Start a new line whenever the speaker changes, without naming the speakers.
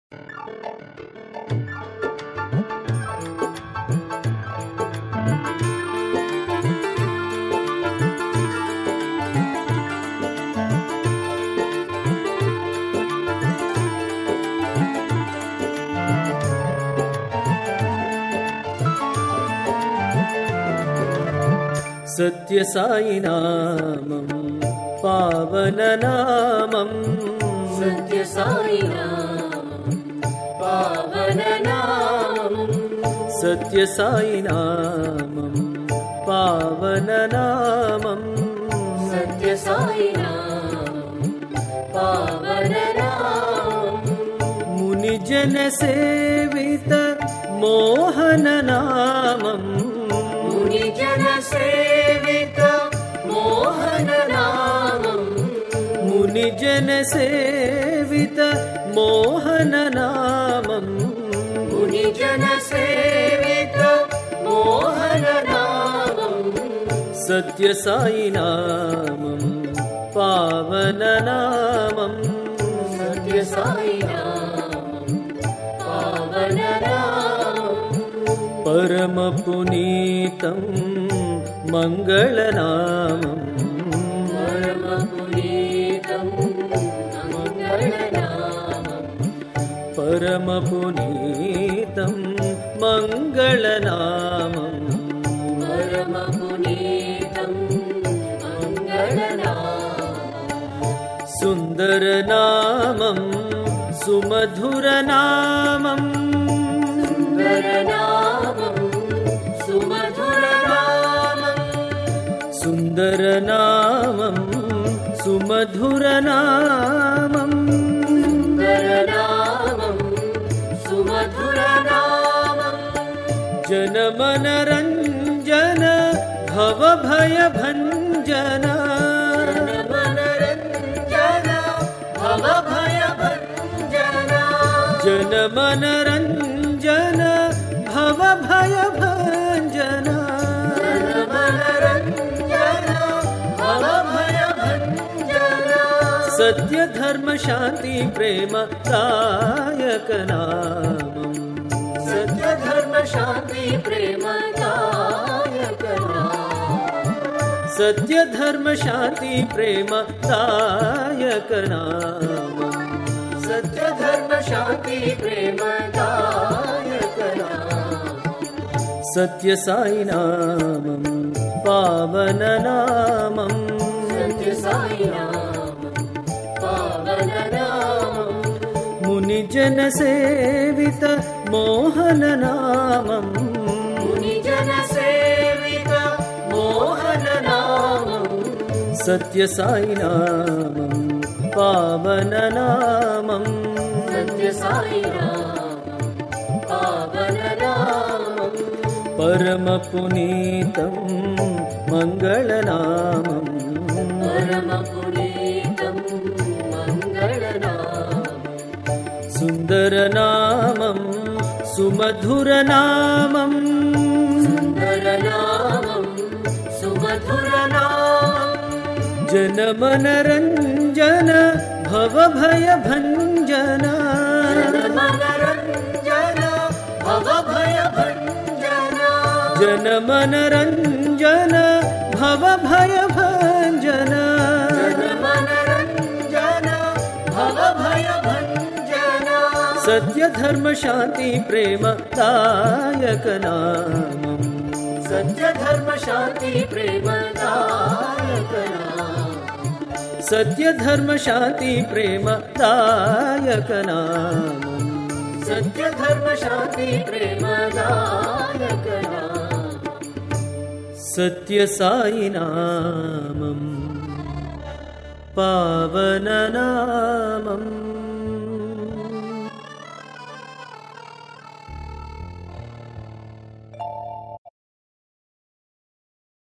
सत्य साई नामं पावन नामं
सत्य साई नामं पावन नामं
सत्य साई नामं पावन नामं
सत्य साई नामं पावन नामं
मुनिजन सेवित मोहन नामं
मुनिजन सेवित मोहन नामं
मुनिजन सेवित मोहन नामं
मुनिजन सेवित मोहन नामं
सत्य साई नामं पावन नामं
सत्य साई नामं पावन नामं
परम पुनीतं मंगलनामं
परम पुनीतं मंगलनामं
परम पुनीतं मंगलनामं
परम पुनीतं मंगलनामं
सुंदर नामं सुमधुर नामं
सुंदर नामं सुमधुर नामं
सुंदर नामं सुमधुर नामं
सुंदर नामं सुमधुर नामं
जनमन रंजन भव भय भंजन
मनरंजन भव भय भंजन
जनमन रंजन भव भय भंजन
मनरंजन भव भय भंजन
सत्य धर्म शांति प्रेम दायक नामं
सत्य धर्म शांति प्रेम दायक नामं
सत्य धर्म शांति प्रेम दायक नामं
सत्य धर्म शांति प्रेम दायक नामं
सत्य साई नामं पावन नामं
सत्य साई नामं पावन नामं
मुनिजन सेवित मोहन नामं
मुनिजन सेवित मोहन नामं
सत्य साई नामं पावन नामं
सत्य साई नामं पावन नामं
परम पुनीतं मंगलनामं
परम पुनीतं मंगलनामं
सुंदर नामं सुमधुर नामं
सुंदर नामं सुमधुर नामं
जनमन रंजन भव भय भंजन
मनरंजन भव भय भंजन
जनमन रंजन भव भय भंजन
मनरंजन भव भय भंजन
सत्य धर्म शांति प्रेम दायक नामं
सत्य धर्म शांति प्रेम दायक नामं
सत्य धर्म शांति प्रेम दायक नामं
सत्य धर्म शांति प्रेम दायक नामं
सत्य साई नामं पावन नामं